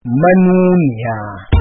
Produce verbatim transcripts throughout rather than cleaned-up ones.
manuniya.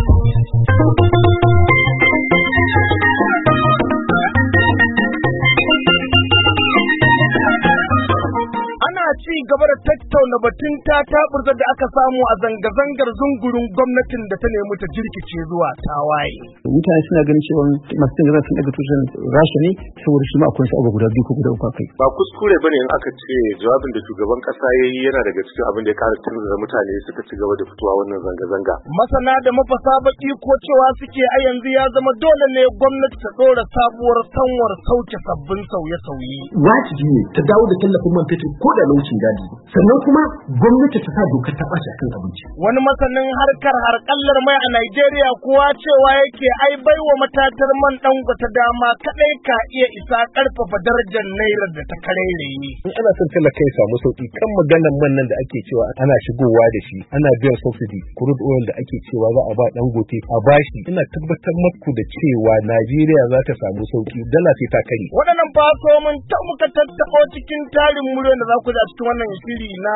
Ci gaba da tattauna batun ta taburza da aka samu a zanga-zangar zungurin gwamnatin da ta nemi ta jirkice zuwa tawaye. Mutane suna ganin cewa masu zanga sun daga tushen Rasha ne saboda shi ma akwai su abu guda biyu ko guda uku kai. Ba kuskure bane in aka ce jawabin da shugaban kasa yayi yana daga cikin abin da ya kara tunzura mutane suka ci gaba da fitowa wannan zanga-zanga. Masana da mafasa baki ko cewa suke a yanzu ya zama dole ne gwamnati ta dora sabuwar sanwar sauke sabbin sauye-sauye. Wajibi ne ta dawo da tallafin man fetur ko da laucin gadi. Sannan kuma gwamnati ta sa dokar ta ɓaci akan abinci. Wani masanin harkar harkallar mai a Najeriya kuwa cewa yake ai baiwa matatar man Dangote dama kadai ka iya isa karfafa darajar naira da ta kareraye. In ana son talaka ya samu sauki kan maganar man nan da ake cewa ana shigowa da shi, ana biyan subsidy, crude oil da ake cewa za a ba Dangote a bashi, ina tabbatar maku da cewa Najeriya za ta samu sauki, dala sai ta kare. Waɗannan faso mun ta muka tattako cikin tarin muryoyin da za ku ji a cikin wannan shiri na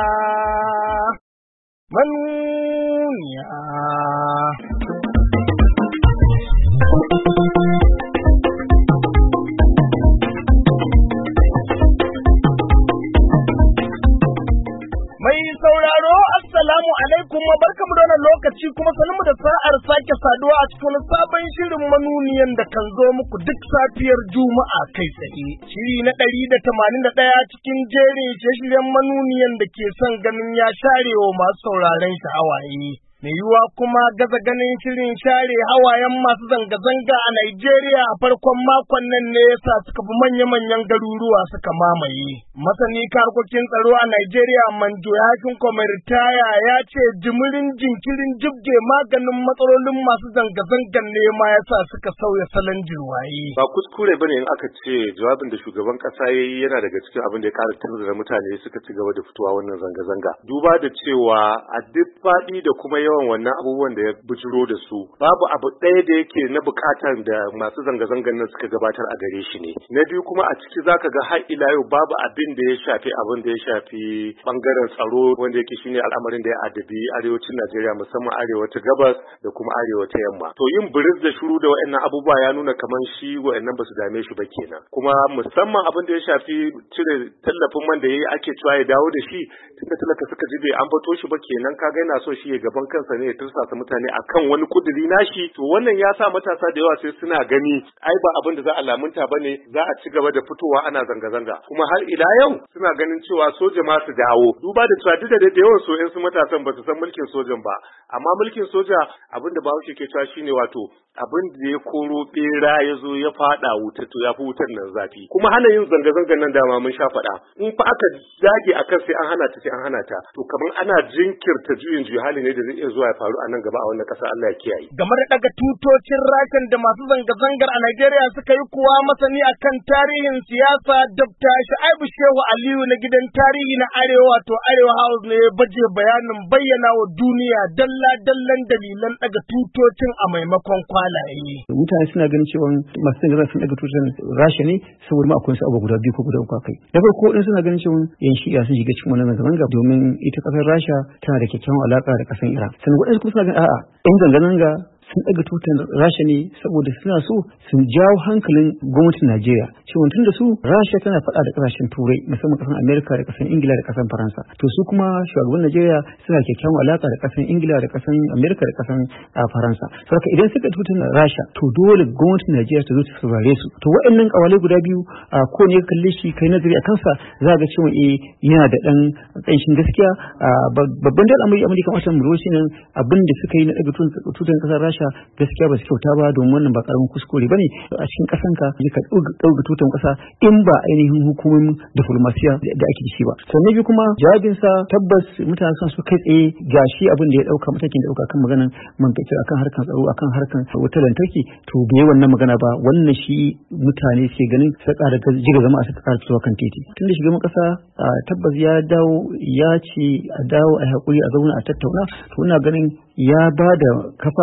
manuniya. Mai sauraro assalamu alaikum wa barkamu da wannan lokaci kuma sanin da sa'ar sake saduwa a cikin sabon shirin manuniyan da kan zo muku duk safiyar Juma'a kai tsaye. Shiri na ɗari da tamanin da ɗaya cikin jerin shirye-shiryen manuniyan da ke son ganin ya sharewa masu sauraren sha'awaye. Mai yiwuwa kuma gaza ganin shirin share hawayen masu zanga-zanga a Najeriya a farkon makon nan ne yasa suka bi manya-manyan garuruwa suka mamaye. Masani harkokin tsaro a Najeriya Manjo Yakin Kwamitaya ya ce jimirin jinkirin jibge maganin matsalolin masu zanga-zangan ne ma yasa suka sauya salon jirwaye. Ba kuskure bane in aka ce jawabin da shugaban kasa yayi yana daga cikin abin da ya kara tunzura mutane suka ci gaba da fitowa wannan zanga-zanga. Duba da cewa a duk faɗi da kuma yawan wannan abubuwan da ya bujiro da su babu abu ɗaya da yake na bukatar da masu zanga-zangan nan suka gabatar a gare shi ne. Na biyu kuma a ciki zaka ga har ila yau babu abin da ya shafi abin da ya shafi bangaren tsaro wanda yake shine al'amarin da ya adabi arewacin Najeriya musamman arewa ta gabas da kuma arewa ta yamma. To yin biris da shiru da waɗannan abubuwa ya nuna kamar shi waɗannan ba su dame shi ba kenan. Kuma musamman abin da ya shafi cire tallafin man da yayi ake cewa ya dawo da shi tunda talaka suka ji bai an fato shi ba kenan kaga yana so shi ya gaban kansa ne ya tursasa mutane akan wani kuduri nashi. To wannan ya sa matasa da yawa sai suna gani ai ba abin da za a lamunta bane, za a ci gaba da fitowa ana zanga-zanga. Kuma har ila yau suna ganin cewa soja ma su dawo. Duba da cewa duk da da yawan so in su matasan ba su san mulkin sojan ba, amma mulkin soja abin da Bahaushe ke cewa shine wato abin da ya koro bera ya zo ya fada wuta to ya fi wutar nan zafi. Kuma hana yin zanga-zangan nan dama mun sha faɗa. In fa aka dage akan sai an hana ta sai an hana ta to kamar ana jinkirta juyin juyi hali ne da zai iya zuwa ya faru a nan gaba a wannan ƙasa, Allah ya kiyaye. Game da daga tutocin rashin da masu zanga-zangar a Najeriya suka yi kuwa masani akan tarihin siyasa Dokta Shu'aibu Shehu Aliyu na gidan tarihi na Arewa wato Arewa House ne ya baje bayanin bayyana wa duniya dalla-dallan dalilan daga tutocin a maimakon kwalaye. Mutane suna ganin cewa masu zanga sun daga tushen Rasha ne saboda ma akwai su abu guda biyu ko guda uku kai. Da farko din suna ganin cewa yan shi'a sun shiga cikin wannan zanga-zanga domin ita kasar Rasha tana da kyakkyawan alaka da kasar Iran. Sannan waɗansu kuma suna ganin a'a yan zanga-zanga sun ɗaga tutar Rasha ne saboda suna so su jawo hankalin gwamnatin Najeriya cewa tun da su Rasha tana faɗa da ƙasashen Turai musamman ƙasar Amerika da ƙasar Ingila da ƙasar Faransa, to su kuma shugaban Najeriya suna kyakkyawan alaƙa da ƙasar Ingila da ƙasar Amerika da ƙasar Faransa. Saboda idan suka tutar Rasha to dole gwamnatin Najeriya ta zo ta saurare su. To waɗannan ƙawalai guda biyu ko ne ka kalle shi kai nazari a kansa za ga cewa eh yana da ɗan ƙanshin gaskiya. Babban da al'amari amma kamata mu roshi nan abin da suka yi na ɗaga tutar ƙasar Rasha gaskiya ba su kyauta ba, domin wannan ba karamin kuskure bane a cikin kasan ka ka dauka tutan kasa in ba ainihin hukumomin diplomasiya da ake da shi ba. Sannan biyu kuma jawabin sa tabbas mutane sun su kai tsaye gashi abin da ya dauka matakin da dauka kan maganan man fetur akan harkan tsaro akan harkan wutar lantarki to bai wannan magana ba. Wannan shi mutane ke ganin sai ƙara jiga zama a saka ƙara zuwa kan titi. Tunda shugaban kasa tabbas ya dawo ya ce a dawo a hakuri a zauna a tattauna, to ina ganin ya ba da kafa da kamata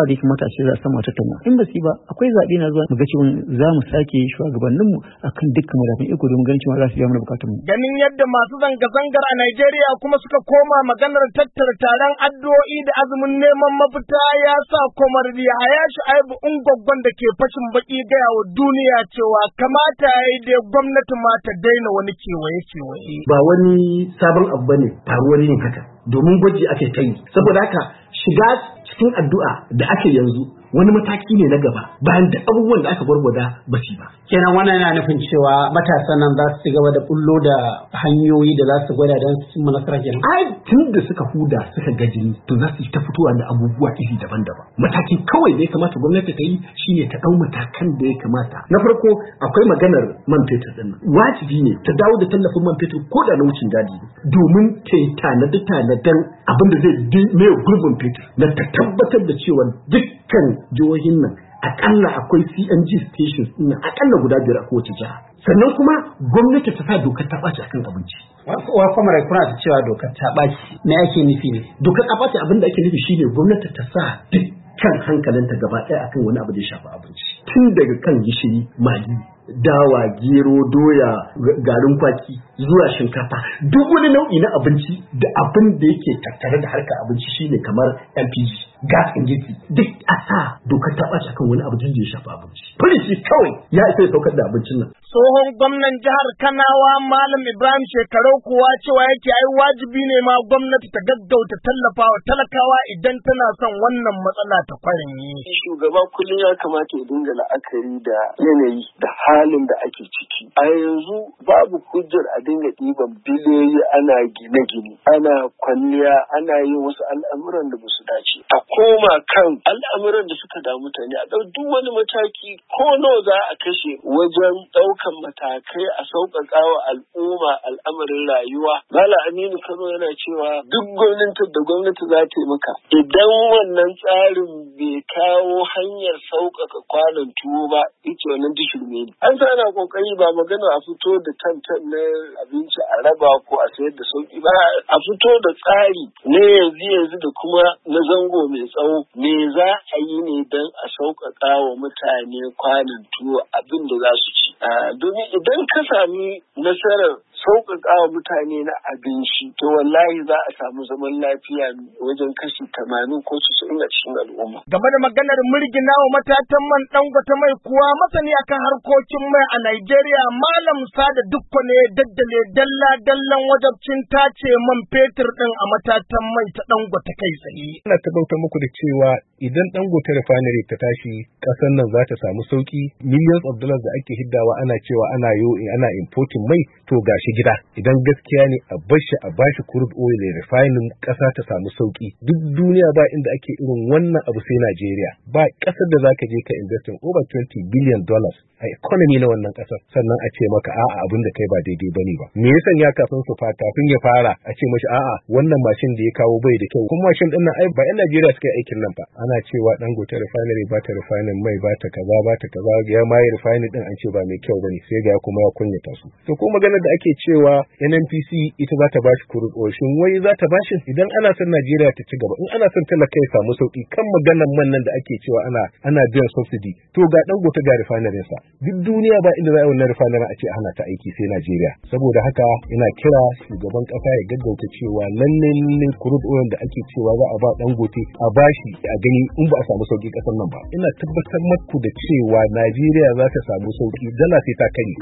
tashi za a samu tattauna in ba su ba akwai zaɓe na zuwa mu ga cewa za mu sake shugabannin mu akan dukkan madafin iko domin ganin cewa za su biya mana bukatun mu. Ganin yadda masu zanga-zangar a Najeriya kuma suka koma maganar tattara taron addu'o'i da azumin neman mafita ya sa Komar Yahaya Shu'aibu Ungwaggon da ke fashin baki gaya wa duniya cewa kamata ya yi dai gwamnati ma ta daina wani kewaye-kewaye. Ba wani sabon abu bane faruwar yin haka domin gwaji ake ta yi saboda haka shiga cikin addu'a da ake yanzu wani mataki ne na gaba bayan da abubuwan da aka gwargwada ba su ba. Kenan wannan yana nufin cewa matasan nan za su ci gaba da bullo da hanyoyi da za su gwada don su cimma nasara kenan. Ai tun da suka huda suka ga jini to za su ta fitowa da abubuwa iri daban-daban. Matakin kawai da ya kamata gwamnati ta yi shine ta ɗau matakan da ya kamata. Na farko akwai maganar man fetur ɗin nan. Wajibi ne ta dawo da tallafin man fetur ko da na wucin gadi domin ta yi tanade-tanaden abin da zai mai gurbin fetur na ta tabbatar da cewa dukkan jihohin nan akalla akwai C N G stations ɗin akalla guda biyar a kowace jiha. Sannan kuma gwamnati ta sa dokar ta ɓaci akan abinci. Wa kuma rai kuna ta cewa dokar ta ɓaci me ake nufi ne? Dokar ta ɓaci abin da ake nufi shine gwamnati ta sa dukkan hankalinta gaba ɗaya akan wani abu da ya shafi abinci. Tun daga kan gishiri, magi, dawa, gero, doya, garin kwaki zuwa shinkafa duk wani nau'i na abinci da abin da yake tattare da harkar abinci shine kamar L P G gas and girki duk a sa dokar ta ɓaci akan wani abu da ya shafi abinci. Policy kawai ya isa ya saukar da abincin nan. Tsohon gwamnan jihar Kanawa Malam Ibrahim Shekarau kuwa cewa yake ai wajibi ne ma gwamnati ta gaggauta tallafawa talakawa idan tana son wannan matsala ta kwarenye. Shugaba kullum ya kamata ya dinga la'akari da yanayi da halin da ake ciki. A yanzu babu hujjar a dinga ɗiban biliyoyi ana gine-gine, ana kwalliya, ana yin wasu al'amuran da ba su dace. A koma kan al'amuran da suka damu mutane, a ɗau duk wani mataki ko nawa za a kashe wajen ɗaukan matakai a sauƙaƙa wa al'umma al'amarin rayuwa. Malam Aminu Kano yana cewa duk gwamnati da gwamnati za ta yi maka idan wannan tsarin bai kawo hanyar sauƙaƙa kwanan tuwo ba, ita wannan dishirme ne. An sa ana ƙoƙari ba magana a fito da tantan na abinci a raba ko a sayar da sauƙi ba, a fito da tsari na yanzu yanzu da kuma na zango mai tsawo me za a yi ne don a sauƙaƙa wa mutane kwanan tuwo abin da za su ci. Domin idan ka sami nasarar sauƙaƙa wa mutane na abinci to wallahi za a samu zaman lafiya wajen kashi tamanin ko casa'in a cikin al'umma. Game da maganar murgina wa matatan man Dangote mai kuwa masani akan harkokin mai a Najeriya Malam Sada Dukko ne daddale dalla dallan wajabcin tace man fetur din a matatan mai ta Dangote kai tsaye. Ina tabbatar muku da cewa idan Dangote refinery ta tashi kasar nan za ta samu sauki, millions of dollars da ake hiddawa ana cewa ana yo ana importing mai to gashi gida. Idan gaskiya ne a bashi a bashi crude oil da refining kasa ta samu sauki. Duk duniya ba inda ake irin wannan abu sai Najeriya. Ba kasar da zaka je ka invest in over twenty billion dollars a economy na wannan kasar sannan a ce maka a'a abin da kai ba daidai bane ba. Me yasa ya kafin su fata kafin ya fara a ce mashi a'a wannan mashin da ya kawo bai da kyau. Kuma mashin din nan ai ba yan Najeriya suka yi aikin nan ba. Ana cewa Dangote refinery ba ta refining mai ba ta kaza ba ta kaza ya mai refining din an ce ba mai kyau bane sai ga kuma ya kunyata su. To ko maganar da ake cewa N N P C ita za ta bashi crude oil shin wai za ta bashi idan ana son Najeriya ta ci gaba in ana son talaka ya samu sauki kan maganar man nan da ake cewa ana ana biyan subsidy to ga Dangote ga refinery sa duk duniya ba inda za a wannan refinery a ce ana ta aiki sai Najeriya. Saboda haka ina kira shugaban kasa ya gaggauta cewa lalle ne crude oil da ake cewa za a ba Dangote a bashi a gani in ba a samu sauki kasar nan ba. Ina tabbatar muku da cewa Najeriya za ta samu sauki dala sai ta kare.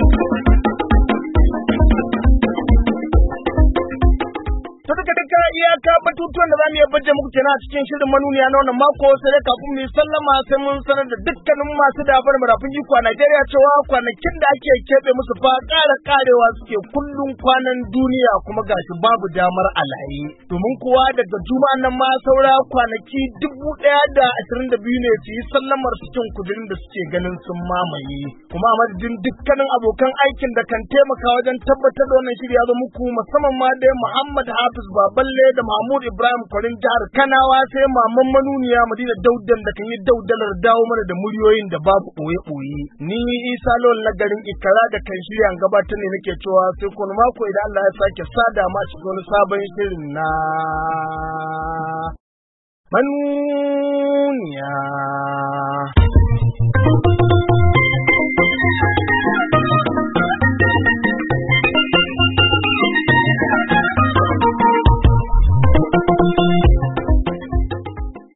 iyaka batutuwan da zamu iya baje muku kenan a cikin shirin manuniya na wannan mako sai dai kafin mu sallama sai mun sanar da dukkanin masu dafar marafin iko a Najeriya cewa kwanakin da ake kebe musu fa ƙara ƙarewa suke kullun kwanan duniya kuma gashi babu damar alayi domin kuwa daga juma'an nan ma saura kwanaki dubu ɗaya da ashirin da biyu ne su yi sallamar su cin kudirin da suke ganin sun mamaye kuma a madadin dukkanin abokan aikin da kan taimaka wajen tabbatar da wannan shirya zo muku musamman ma dai Muhammad Hafiz Baballe da Mahmud Ibrahim Kwarin jihar Kanawa sai maman manuniya Madina Daudan da kan yi daudalar dawo mana da muryoyin da babu ɓoye-ɓoye. Ni Isa Lol na garin Ikara da kan shirya gabatar ne nake cewa sai kuma mako idan Allah ya sake sada ma shi wani sabon shirin na manuniya. duniya.